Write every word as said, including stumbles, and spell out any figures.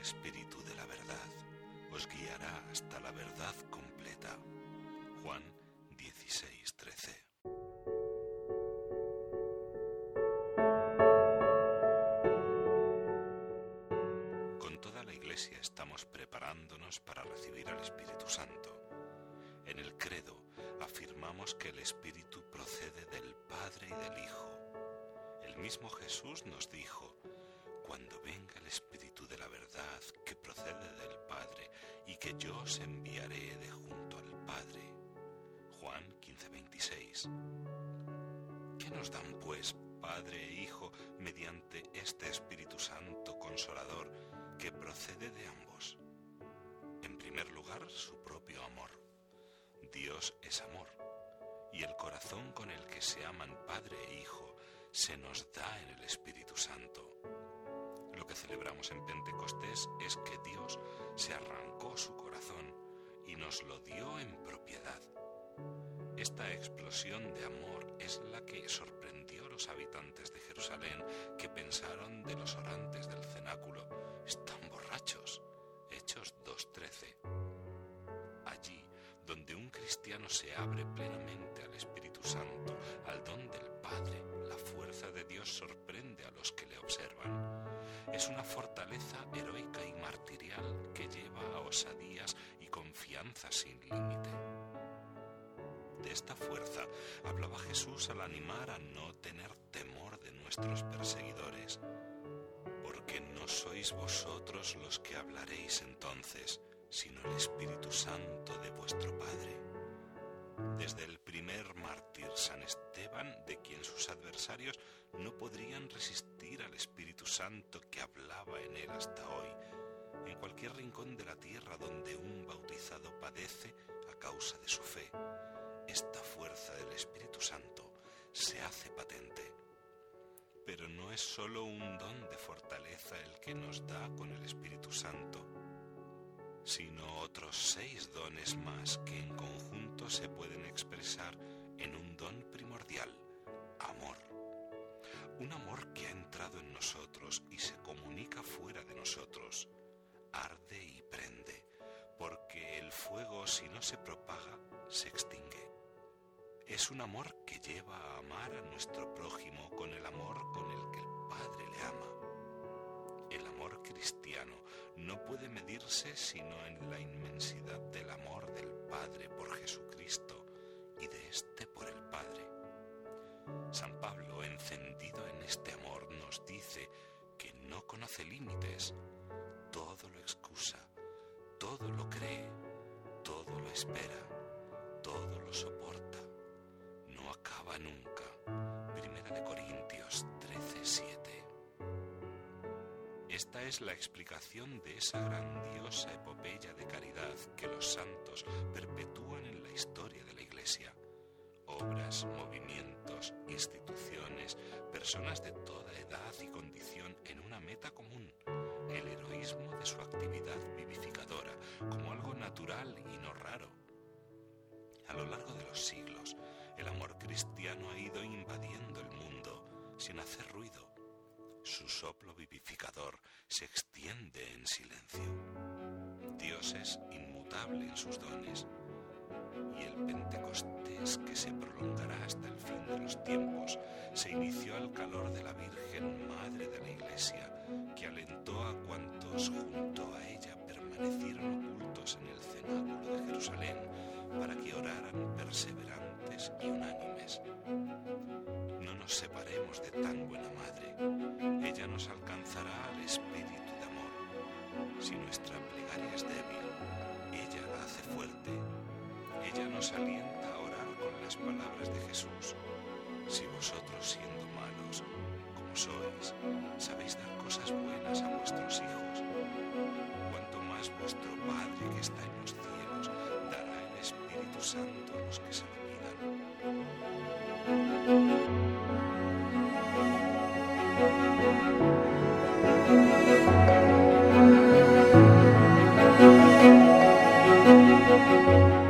Espíritu de la verdad, os guiará hasta la verdad completa. Juan dieciséis, trece. Con toda la Iglesia estamos preparándonos para recibir al Espíritu Santo. En el credo afirmamos que el Espíritu procede del Padre y del Hijo. El mismo Jesús nos dijo: cuando venga el Espíritu de la verdad que procede del Padre y que yo os enviaré de junto al Padre. Juan quince, veintiséis. ¿Qué nos dan pues Padre e Hijo mediante este Espíritu Santo Consolador que procede de ambos? En primer lugar, su propio amor. Dios es amor, y el corazón con el que se aman Padre e Hijo se nos da en el Espíritu Santo. Lo que celebramos en Pentecostés es que Dios se arrancó su corazón y nos lo dio en propiedad. Esta explosión de amor es la que sorprendió a los habitantes de Jerusalén, que pensaron de los orantes del cenáculo: están borrachos. Hechos dos, trece. Allí donde un cristiano se abre plenamente al Espíritu Santo, al don del Padre, la fuerza de Dios sorprende a los que le observan. Es una fortaleza heroica y martirial que lleva a osadías y confianza sin límite. De esta fuerza hablaba Jesús al animar a no tener temor de nuestros perseguidores. Porque no sois vosotros los que hablaréis entonces, sino el Espíritu Santo de vuestro Padre. Desde el primer mártir San Esteban, de quien sus adversarios no podrían resistir al Espíritu Santo que hablaba en él hasta hoy, en cualquier rincón de la tierra donde un bautizado padece a causa de su fe, esta fuerza del Espíritu Santo se hace patente. Pero no es solo un don de fortaleza el que nos da con el Espíritu Santo, sino otros seis dones más que en conjunto se pueden expresar en un don primordial: amor. Un amor que ha entrado en nosotros y se comunica fuera de nosotros. Arde y prende, porque el fuego, si no se propaga, se extingue. Es un amor que lleva a amar a nuestro prójimo con el amor con el que el Padre le ama. El amor cristiano no puede medirse sino en la inmensidad del amor del Padre por Jesucristo y de éste por el Padre. San Pablo, encendido en este amor, nos dice que no conoce límites, todo lo excusa, todo lo cree, todo lo espera, todo lo soporta, no acaba nunca. Primera de Corintios trece, siete. Esta es la explicación de esa grandiosa epopeya de caridad que los santos perpetúan en la historia de la Iglesia. Obras, movimientos, instituciones, personas de toda edad y condición en una meta común: el heroísmo de su actividad vivificadora, como algo natural y no raro. A lo largo de los siglos, el amor cristiano ha ido invadiendo el mundo sin hacer ruido. Su soplo vivificador se extiende en silencio. Dios es inmutable en sus dones, y el Pentecostés, que se prolongará hasta el fin de los tiempos, se inició al calor de la Virgen Madre de la Iglesia, que alentó a cuantos junto a ella permanecieron ocultos en el cenáculo de Jerusalén para que oraran perseverantes y unánimes. No nos separemos de tan buena Madre. Ella nos alcanzará al espíritu de amor. Si nuestra plegaria es débil, ella la hace fuerte. Ella nos alienta a orar con las palabras de Jesús: si vosotros, siendo malos, como sois, sabéis dar cosas buenas a vuestros hijos, cuanto más vuestro Padre que está en los cielos dará el Espíritu Santo a los que se lo pidan.